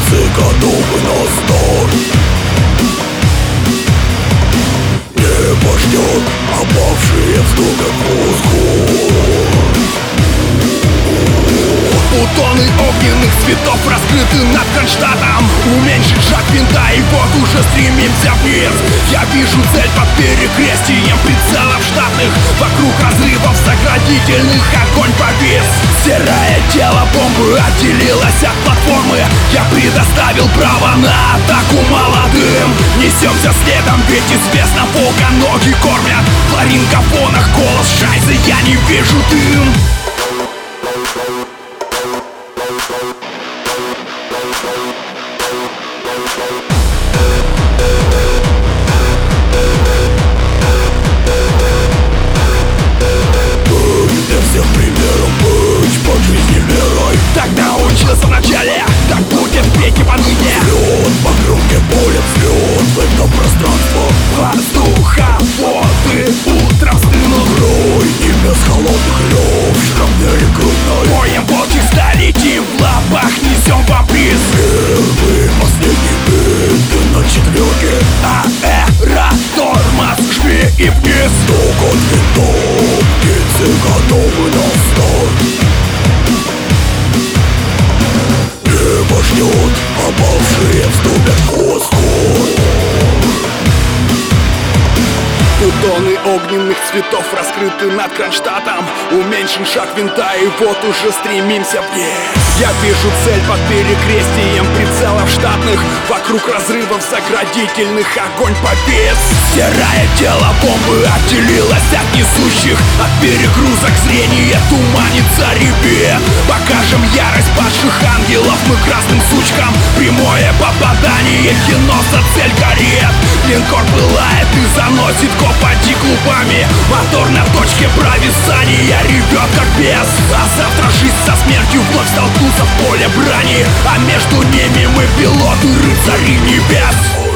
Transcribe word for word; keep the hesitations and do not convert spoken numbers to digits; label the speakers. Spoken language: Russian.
Speaker 1: Птицы готовы на старт. Небо ждет опавшие в ступе восход.
Speaker 2: Бутоны огненных цветов раскрыты над Кронштадтом. Уменьшить шаг винта, и вот уже стремимся вниз. Я вижу цель под перекрестием прицелов штатных. Вокруг разрывов заградительных огонь повис. Серое тело бомбы отделилось от платформы. Я предоставил право на атаку молодым. Несемся следом, ведь известно, волка ноги кормят. В ларингофонах голос шайзы, я не вижу дым.
Speaker 1: Для всех примером быть по жизни мерой.
Speaker 2: Так научился вначале, так будет веки поныне.
Speaker 1: Взлет по кромке поля, взлет в это пространство.
Speaker 2: Воздуховоды утром стынут.
Speaker 1: Рой небес холодных лев, шрапнели крупной.
Speaker 2: Боем волчьих стали летим, в лапах несем вам приз.
Speaker 1: Первый, последний бит на четверке.
Speaker 2: Аэро, тормоз, жми и вниз.
Speaker 1: Стук от винтов, птицы готовы на старт. Небо ждет, опавшие вступят в восход.
Speaker 2: Бутоны огненных цветов раскрыты над Кронштадтом. Уменьшен шаг винта, и вот уже стремимся вниз. Я вижу цель под перекрестием прицелов штатных. Вокруг разрывов заградительных огонь повис. Серое тело бомбы отделилось от несущих. От перегрузок зрение туманится рябе. Покажем ярость падших ангелов мы красным сучкам. Прямое попадание, киноса цель горит. Линкор пылает и заносит копоти клубами. Мотор на точке провисания ревет как бес. А завтра жизнь со смертью вновь столкнутся в поле брани. А между ними мы пилоты, рыцари небес.